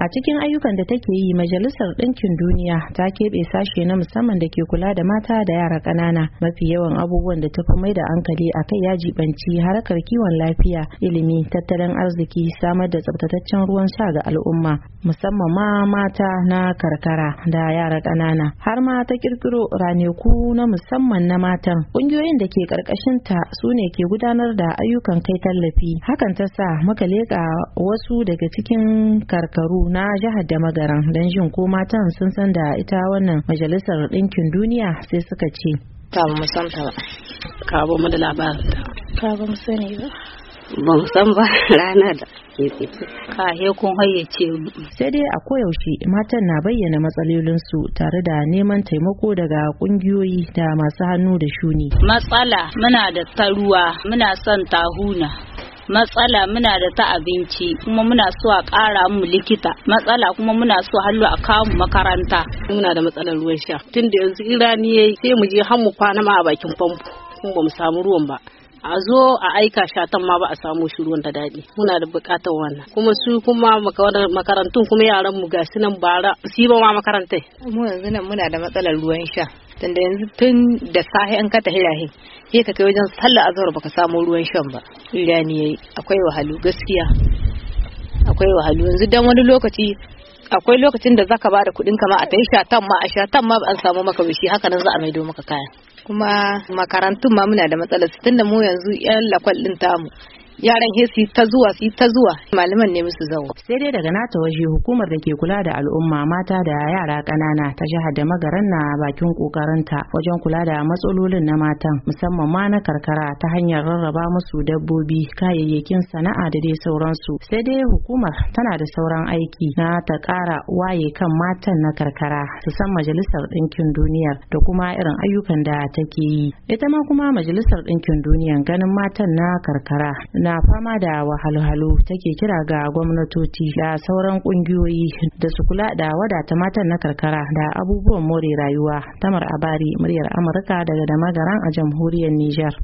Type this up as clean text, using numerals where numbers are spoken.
A cikin ayyukan da take yi, Majalisar Ɗinkin Duniya ta keɓe sashe na musamman da ke kula da mata da yara ƙanana. Mafi yawan abubuwan da ta fi mai da hankali a kai ya jibanci harkar kiwon lafiya, ilimi, tattalin arziki, samar da tsabtataccen ruwan sha ga al'umma, musamman ma mata na karkara da yara ƙanana. Har ma ta kirkiro ranaku na musamman na matan. Ƙungiyoyin da ke ƙarƙashin ta su ne ke gudanar da ayyukan kai tallafi. Hakan ta sa muka leƙa wasu daga cikin karkaru na jihar da magaran don jin ko matan sun san da ita wannan Majalisar Ɗinkin Duniya, sai suka ce ba mu san ta ba, ka ba mu da labarin ta, ka ba mu sani ba, ban san ba rana da ka he kun hayyace mu. Sai dai a koyaushe matan na bayyana matsalolinsu tare da neman taimako daga kungiyoyi da masu hannu da shuni. Matsala muna da ta ruwa, muna son tahuna. Matsala muna da ta abinci, kuma muna so a ƙara mu likita. Matsala kuma muna so hallo a kawo mu makaranta. Muna da matsalar ruwan sha. Tun da yanzu irani yayi sai mu je har mu kwana ma a bakin famfo, kuma ba mu samu ruwan ba. A zo a aika shatan ma ba a samu shi ruwan da daɗi. Muna da buƙatar wannan. Kuma su kuma makarantun kuma yaran mu gashi nan bara su ba ma makarantai. Mu yanzu nan muna da matsalar ruwan sha. Tunda yanzu tun da safe an kata hirahi sai ka kai wajen sallar azhar baka samu ruwan shan ba. Irani yayi akwai wahalu gaskiya. Akwai wahalu yanzu dan wani lokaci akwai lokacin da zaka bada kuɗin kama a tayi shatan ma an samu maka bishi haka nan za a maido maka kaya. Kuma makarantun ma muna da matsalar tunda mu yanzu yan lakwal din tamu yaran su ta zuwa malaman ne musu zawo. Sai dai daga nata waje hukumar da ke kula da al'umma mata da yara ƙanana ta jihar da magaran na bakin kokarinta wajen kula da matsalolin na matan, musamman ma na karkara, ta hanyar rarraba musu dabbobi, kayayyakin sana'a da dai sauransu. Sai dai hukumar tana da sauran aiki na ta ƙara waye kan matan na karkara su san Majalisar Ɗinkin Duniyar da kuma irin ayyukan da take yi. Ita ma kuma Majalisar Ɗinkin Duniyar ganin matan na karkara na fama da wahalhalu, take kira ga gwamnatoci da sauran kungiyoyi da su kula da wadata matan na karkara da abubuwan more rayuwa. Tamar Abari, muryar Amurka daga Damagaran a jamhuriyar Nijar.